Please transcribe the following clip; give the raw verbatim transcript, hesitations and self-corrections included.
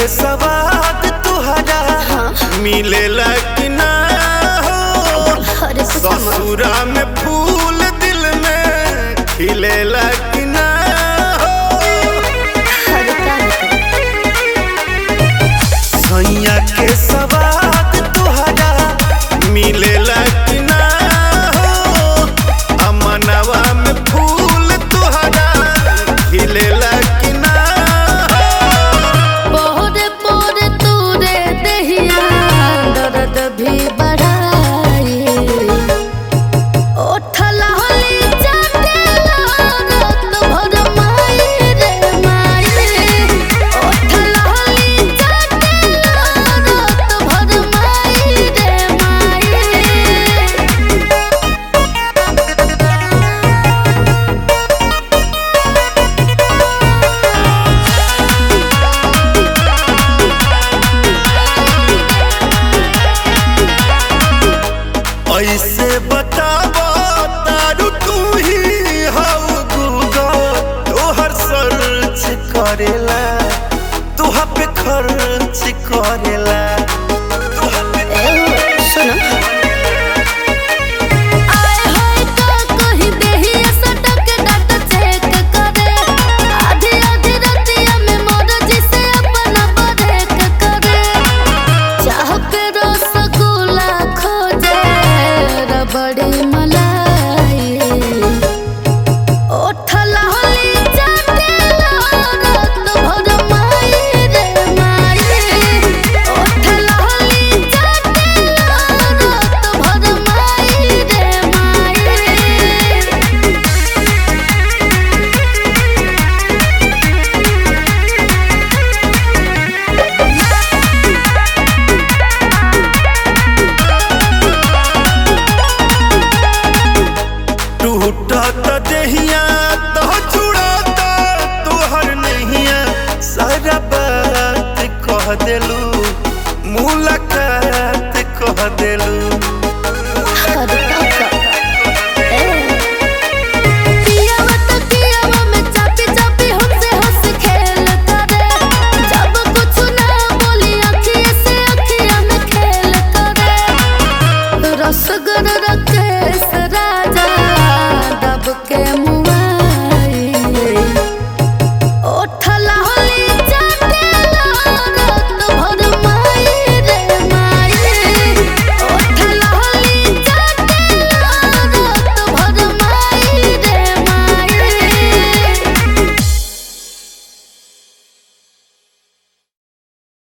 के सवाद तुहरा मिलेला कि ना हो। ससुरा में फूल दिल में खिलेला कि ना हो। सैया के सवाद तुहरा मिलेला कि ना हो। अमनवा में फूल तुहरा खिलेला कि ना भी बढ़ाई ओठला होली जातेला रात भर माई रे माई। ओठला होली जातेला रात भर माई रे माई। ऐसे बतावा तारू तू ही हाउ गूगल तोहर सर्च करेला तुहा पे खर्च करेला। बड़ी मलाई ओठला होली जातेला रात भर माई रे माई। ओठला होली जातेला रात भर माई रे माई। टूटता देहिया तो छुड़ाता तोहर नहिया सारा बात कह देलू मुलाकात कह देलू। रसगर